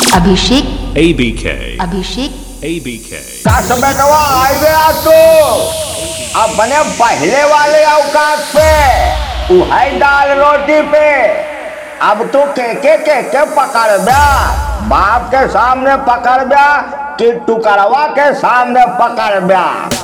Abhishek ABK. Abhishek ABK. काश बेटवा आ गया तो अपने पहले वाले औकात पे उहाई दाल रोटी पे अब तू के पकड़ ब्या बाप के सामने पकड़ ब्या कि टुकड़वा के सामने पकड़ ब्या।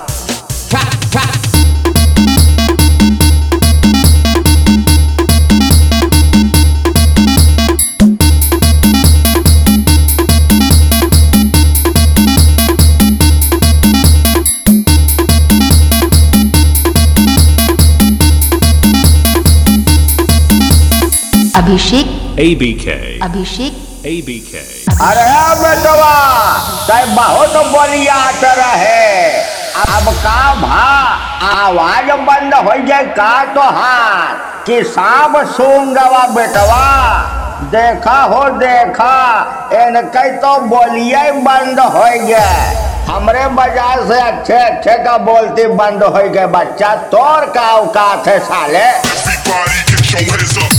अभिषेक ABK. अभिषेक ABK. अरे बेटवा तय बहुत बलियात रहे अब का भा आवाज बंद हो जाए का तो हाथ कि सांप सूंघ गवा बेटवा देखा हो देखा इनके तो बोलिए बंद हो गए हमरे वजह से अच्छे अच्छे का बोलती बंद हो गए बच्चा तोर का औकात है साले। Everybody get your hands up.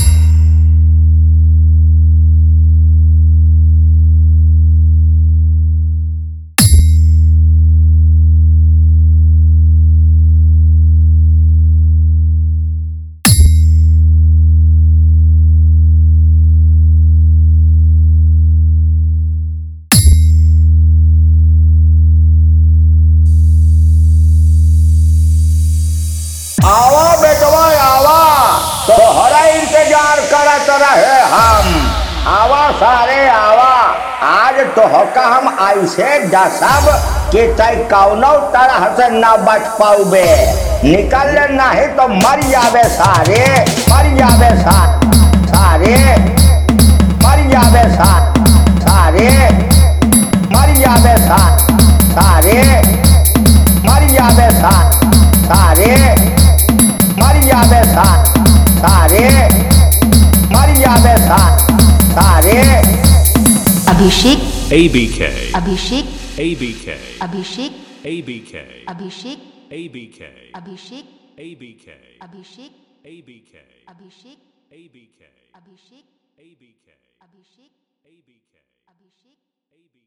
आवा बेटवा आवा तोहरा इंतजार करत रहे हम आवा सारे आवा आज तोहका हम ऐसे डसब कि तय कौनो तरह से न बच पाऊबे निकल नहीं तो मर जावे सारे मर जावे सारे मर जावे सारे मर जावे सारे मर जावे सारे मर जावे सारे मर जावे सारे। Abhishek ABK. Abhishek ABK. Abhishek ABK. Abhishek ABK. Abhishek ABK. Abhishek ABK. Abhishek ABK. Abhishek ABK. Abhishek ABK. Abhishek ABK.